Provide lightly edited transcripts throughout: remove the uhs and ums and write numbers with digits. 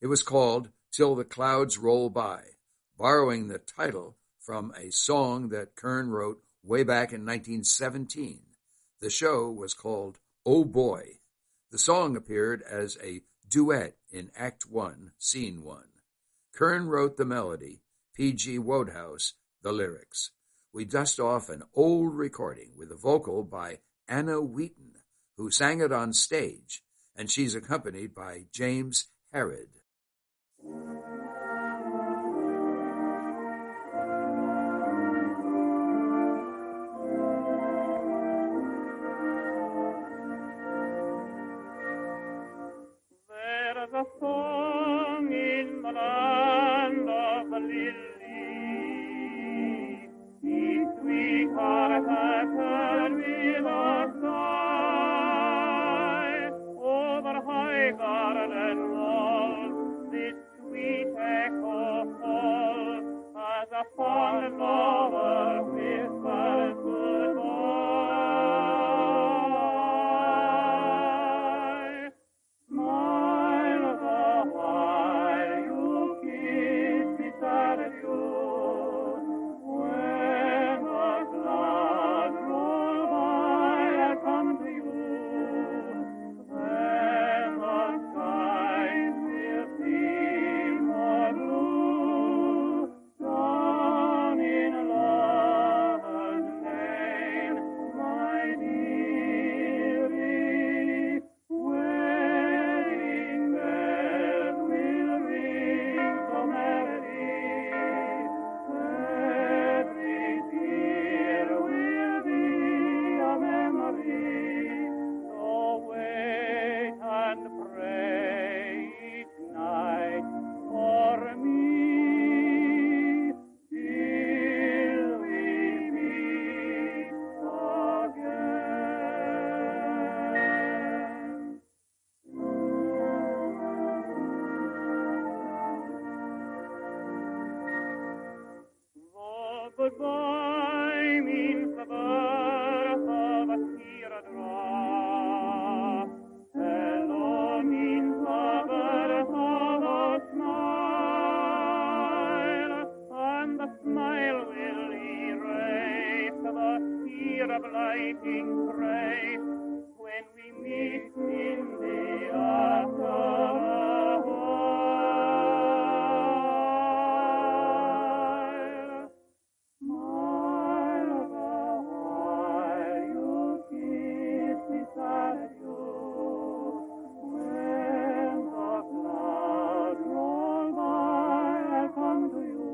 It was called Till the Clouds Roll By, borrowing the title from a song that Kern wrote way back in 1917. The show was called Oh Boy. The song appeared as a duet in Act 1, Scene 1. Kern wrote the melody, P.G. Wodehouse the lyrics. We dust off an old recording with a vocal by Anna Wheaton, who sang it on stage, and she's accompanied by James Harrod. There's a song in the land of the lily, each sweetheart has heard with a sigh, over high garden walls, this sweet echo falls, as a fond lover whispers goodbye. Smile the while you kiss beside you, when the clouds roll by, I'll come to you, then the skies will seem more blue, down in lover's lane, my dearie, wedding bells will ring so merrily, every tear will be a memory, so wait and pray each night for me, till we meet again. Oh, goodbye means the birth of a teardrop. Hello means the birth of a smile, and the smile will erase the tear of lighting trace when we meet in the afterlife. Smile the while you kiss beside you, when the clouds roll by, I'll come to you,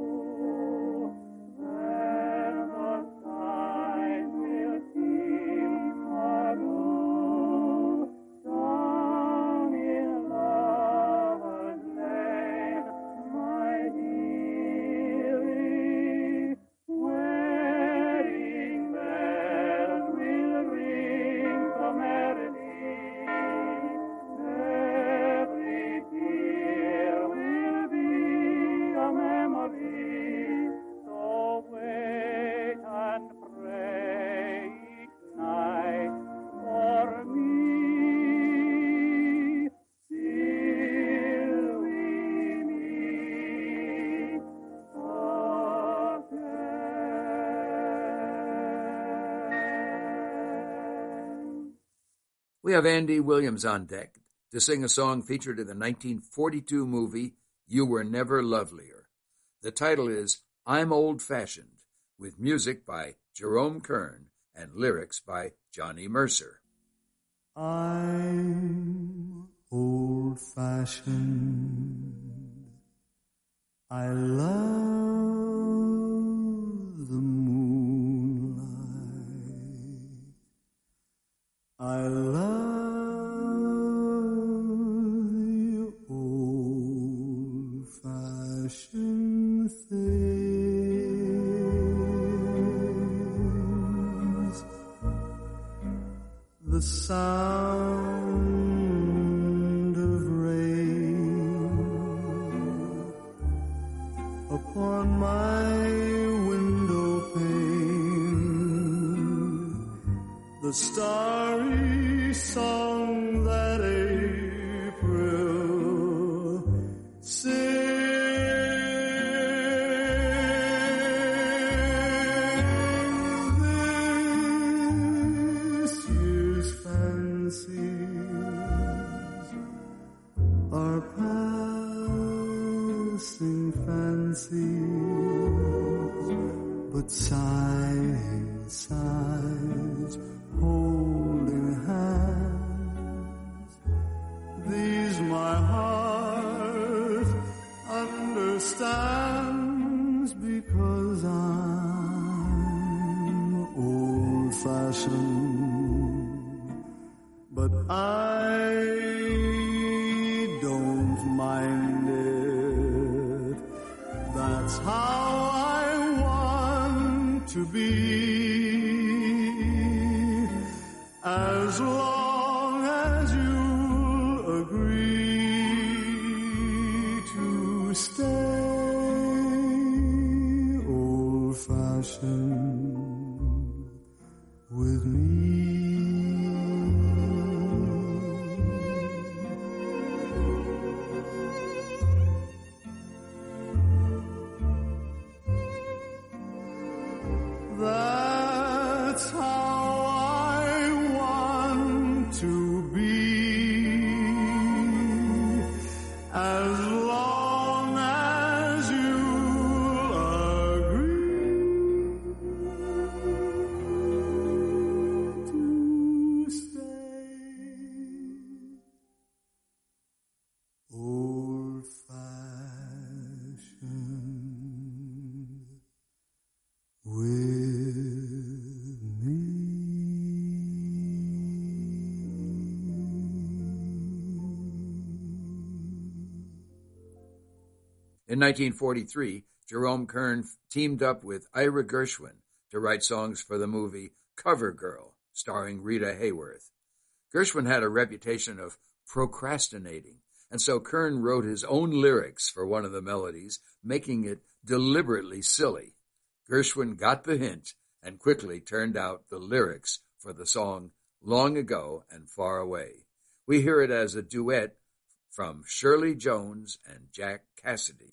then the skies will seem more blue, down in lover's lane, my dearie, wedding bells will ring so merrily, every tear will be a memory, so wait and pray each night for me, till we meet again. We have Andy Williams on deck to sing a song featured in the 1942 movie You Were Never Lovelier. The title is I'm Old-Fashioned, with music by Jerome Kern and lyrics by Johnny Mercer. I'm old-fashioned. I love the moonlight. I love the old-fashioned things. The sound of rain upon my window pane, the starry song that April This year's fancies are passing fancies, but sighs, sighs, holding hands. These my heart understands because I'm old-fashioned, but I don't mind it. That's how I want to be, as long as you'll agree to stay old-fashioned with me. That's how I want to be, as long as you agree to stay old-fashioned with me. In 1943, Jerome Kern teamed up with Ira Gershwin to write songs for the movie Cover Girl, starring Rita Hayworth. Gershwin had a reputation of procrastinating, and so Kern wrote his own lyrics for one of the melodies, making it deliberately silly. Gershwin got the hint and quickly turned out the lyrics for the song Long Ago and Far Away. We hear it as a duet from Shirley Jones and Jack Cassidy.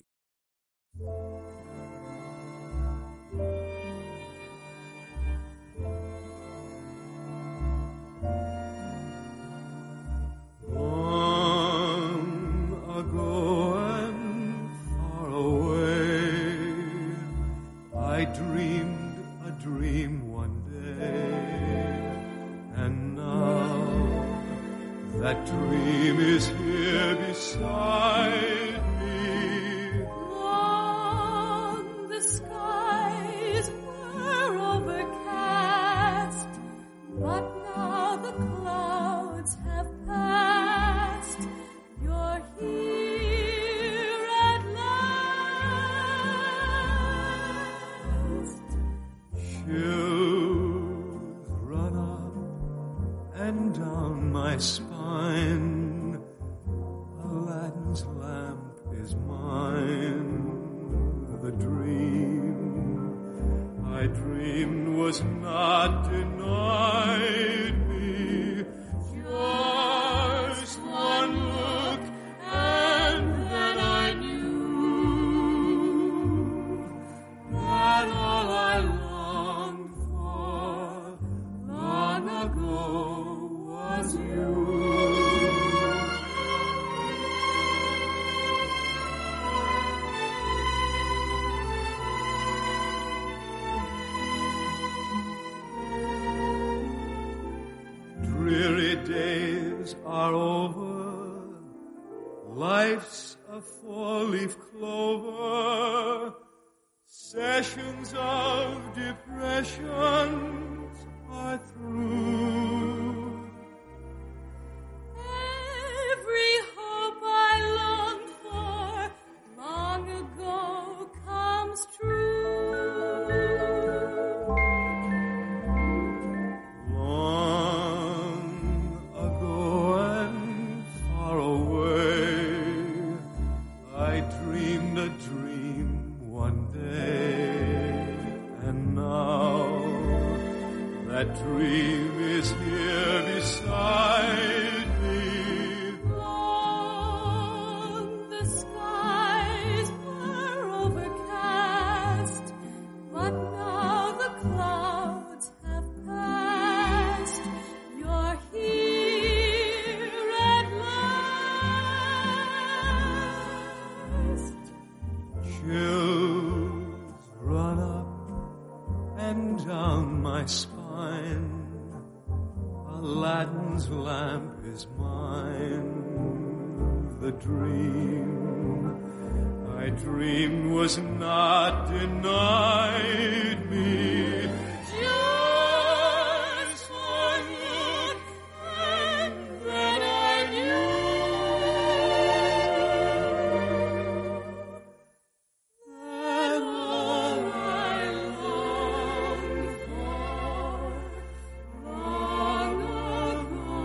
Long ago and far away, I dreamed a dream one day, and now that dream is here beside me. Long the skies were overcast, but now the clouds have passed. You're here at last. Chills run up and down my spine. Aladdin's lamp is mine. The dream I dreamed was not denied me. Just one look and then I knew that all I longed for long ago was you. Dreary days are over, life's a four-leaf clover, sessions of depressions are through. Every hope I longed for long ago comes true. Long ago and far away, I dreamed a dream one day, and now that dream is here beside me. Long the skies its spine. Aladdin's lamp is mine. The dream I dreamed was not denied me. Just one look, and then I knew that all I longed for long ago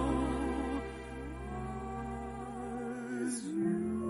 was you.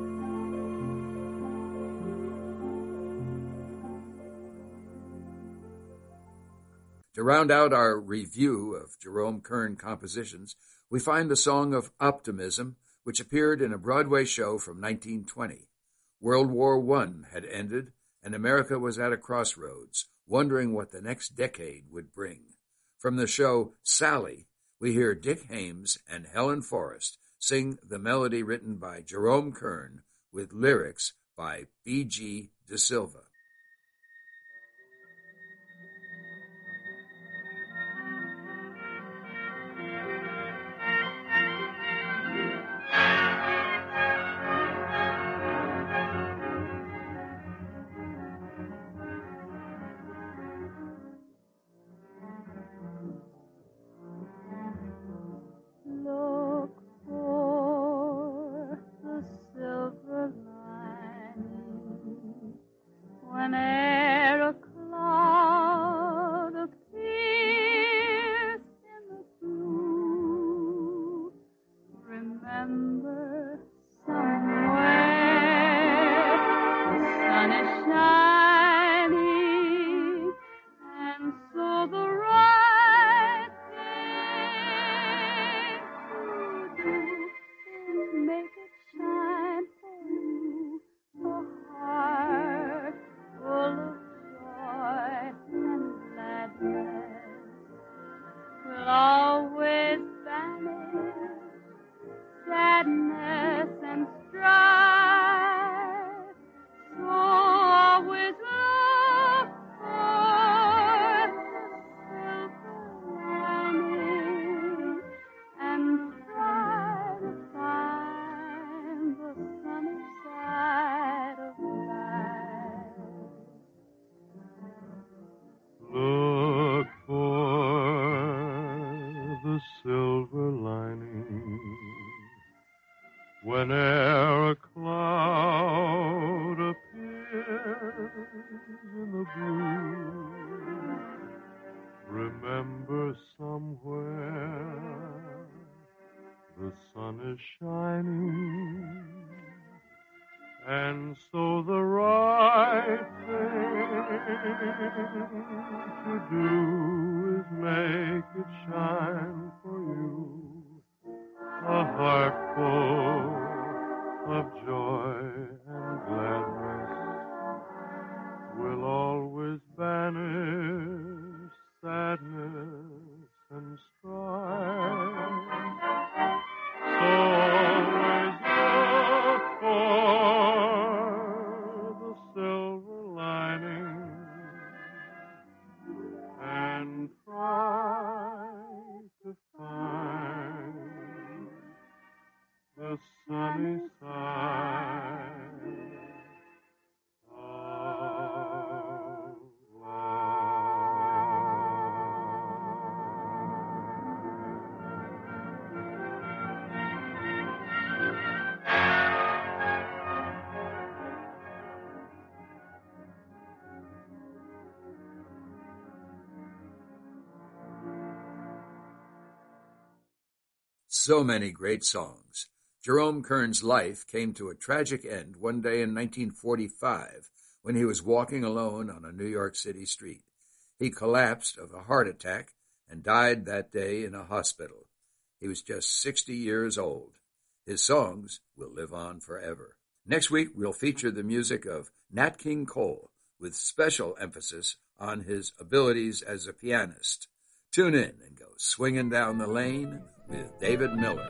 To round out our review of Jerome Kern compositions, we find the Song of Optimism, which appeared in a Broadway show from 1920. World War I had ended, and America was at a crossroads, wondering what the next decade would bring. From the show Sally, we hear Dick Haymes and Helen Forrest sing the melody written by Jerome Kern with lyrics by B.G. De Silva. Look for the silver lining whene'er a cloud appears in the blue. Remember somewhere the sun is shining, and so the right thing to do is make it shine for you. A heart full of joy and gladness will always banish sadness and strife. So always look for the silver lining and try to find the sunny side of life. Look for the silver lining whene'er a cloud appears in the blue. Remember somewhere the sun is shining, and so the right thing to do is make it shine for you. A heart full of joy and gladness will always banish sadness and strife. So always look for the silver lining and try to find the sunny side of So many great songs. Jerome Kern's life came to a tragic end one day in 1945 when he was walking alone on a New York City street. He collapsed of a heart attack and died that day in a hospital. He was just 60 years old. His songs will live on forever. Next week, we'll feature the music of Nat King Cole with special emphasis on his abilities as a pianist. Tune in and go swinging down the lane with David Miller.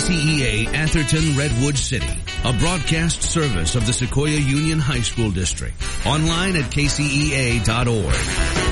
KCEA Atherton Redwood City, a broadcast service of the Sequoia Union High School District. Online at kcea.org.